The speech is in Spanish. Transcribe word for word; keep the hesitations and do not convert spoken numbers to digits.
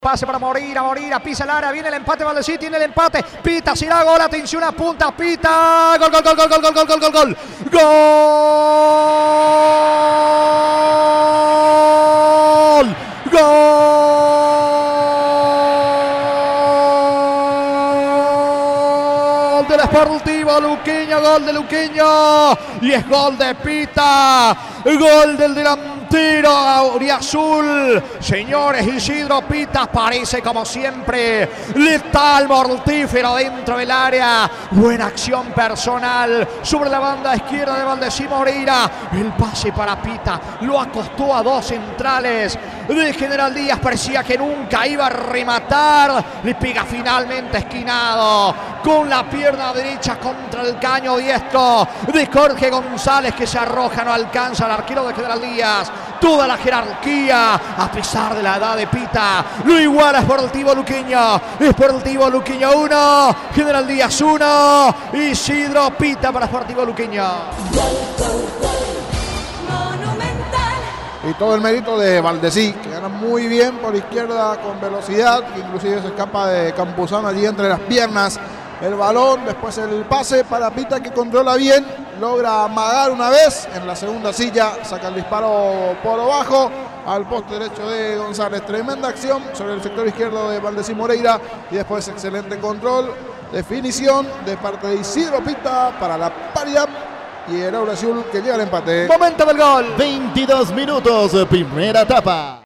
Pase para Moreira, Moreira pisa el área, viene el empate, Valdesí tiene el empate, pita, si da gol, atención, apunta, pita, gol, gol, gol, gol, gol, gol, gol, gol, gol, gol, gol, gol del Sportivo Luqueño, gol de Luqueño, y es gol de Pita, gol del delantero auriazul. Señores, Isidro Pita parece como siempre letal, mortífero dentro del área. Buena acción personal sobre la banda izquierda de Valdesí Moreira. El pase para Pita lo acostó a dos centrales de General Díaz. Parecía que nunca iba a rematar. Le pega finalmente esquinado con la pierna derecha contra el caño diestro de Jorge González, que se arroja, no alcanza al arquero de General Díaz. Toda la jerarquía, a pesar de la edad de Pita, lo iguala Sportivo Luqueño. Sportivo Luqueño uno, General Díaz uno, Isidro Pita para Sportivo Luqueño. Y todo el mérito de Valdesí, que gana muy bien por izquierda con velocidad, que inclusive se escapa de Campuzano allí entre las piernas. El balón, después el pase para Pita, que controla bien, logra amagar una vez, en la segunda silla saca el disparo por abajo al poste derecho de González. Tremenda acción sobre el sector izquierdo de Valdesí Moreira y después excelente control, definición de parte de Isidro Pita para la paridad y el auriazul que llega al empate. Momento del gol. veintidós minutos, primera etapa.